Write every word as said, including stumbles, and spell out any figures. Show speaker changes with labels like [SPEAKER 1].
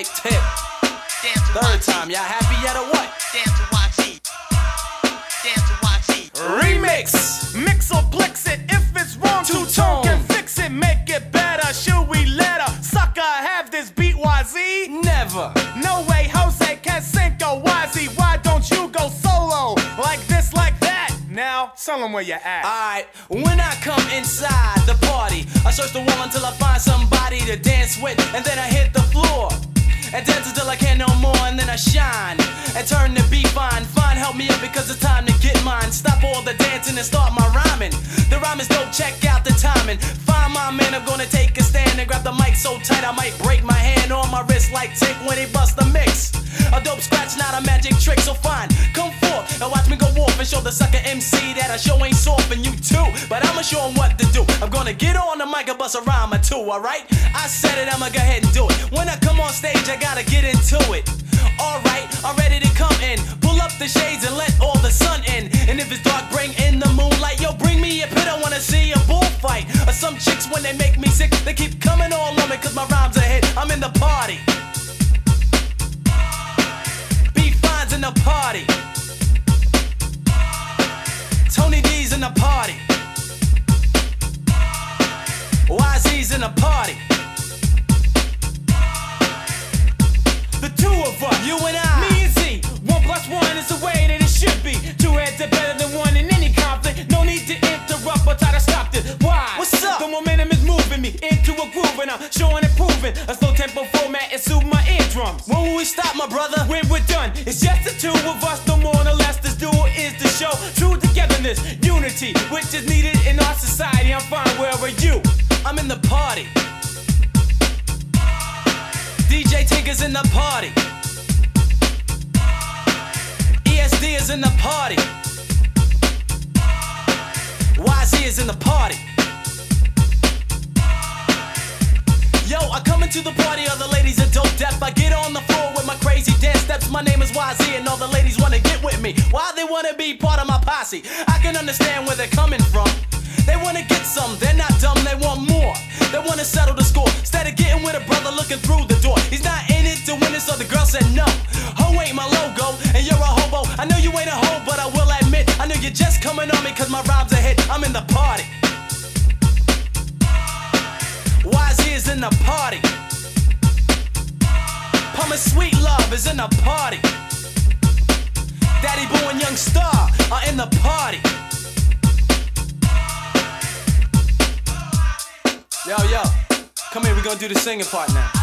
[SPEAKER 1] like tip. Third time, y'all happy yet or what?
[SPEAKER 2] Dance to watch it. Dance to watch it.
[SPEAKER 1] Remix.
[SPEAKER 3] Mix or blix it. If it's wrong, two-tone can fix it. Make it better. Should we let a sucker have this beat, Y Z?
[SPEAKER 1] Never.
[SPEAKER 3] No way, Jose Canseco, Y Z. Why don't you go solo? Like this, like that. Now, tell them where you at.
[SPEAKER 1] Alright, when I come inside the party, I search the wall until I find somebody to dance with, and then I hit the floor and dance until I can't no more, and then I shine and turn the beat fine. Fine, help me up because it's time to get mine. Stop all the dancing and start my rhyming. The rhyme is dope, check out the timing. Find my man, I'm gonna take a stand and grab the mic so tight I might break my hand on my wrist like Tick when he bust the mix. A dope scratch, not a magic trick, so fine, come forth and watch me go off and show the sucker M C that I show ain't soft, and you too. But I'ma show him what to do. I'm gonna get on the mic and bust a rhyme or two, alright? I said it, I'ma go ahead and do it. When I come on stage, I gotta get into it. Alright, I'm ready to come in. Pull up the shades and let all the sun in. And if it's dark, bring in the moonlight. Yo, bring me a pit, I wanna see a bullfight. Or some chicks, when they make me sick, they keep coming all on me cause my rhymes are hit. I'm in the party. B-Fine's in the party. Tony D's in the party. Y Z's in the party. The two of us, you and I,
[SPEAKER 3] Me and Z, one plus one is the way that it should be. Two heads are better than one in any conflict. No need to interrupt or try to stop this. Why?
[SPEAKER 1] What's up?
[SPEAKER 3] The momentum is moving me into a groove, and I'm showing and proving a slow tempo format and soothe my eardrums.
[SPEAKER 1] when will we stop, my brother?
[SPEAKER 3] When we're done, it's just the two of us, no more no less. This duo is the show. True togetherness, unity, which is needed in our society. I'm fine, where are you?
[SPEAKER 1] I'm in the party. D J Tinker's in the party. E S D is in the party. Y Z is in the party. Yo, I come into the party, all the ladies are dope deaf. I get on the floor with my crazy dance steps. My name is Y Z and all the ladies wanna get with me. Why they wanna be part of my posse? I can understand where they're coming from. They wanna get some, they're not dumb, they want more. They wanna settle the score, instead of getting with a brother looking through the door. He's not in it to win it, so the girl said no. Ho ain't my logo, and you're a hobo. I know you ain't a hoe, but I will admit, I know you're just coming on me cause my rhymes are hit. I'm in the party. Y Z is in the party. Pumpin' Sweet Love is in the party. Daddy Boo and Young Star are in the party. Yo, yo, come here, we gonna do the singing part now.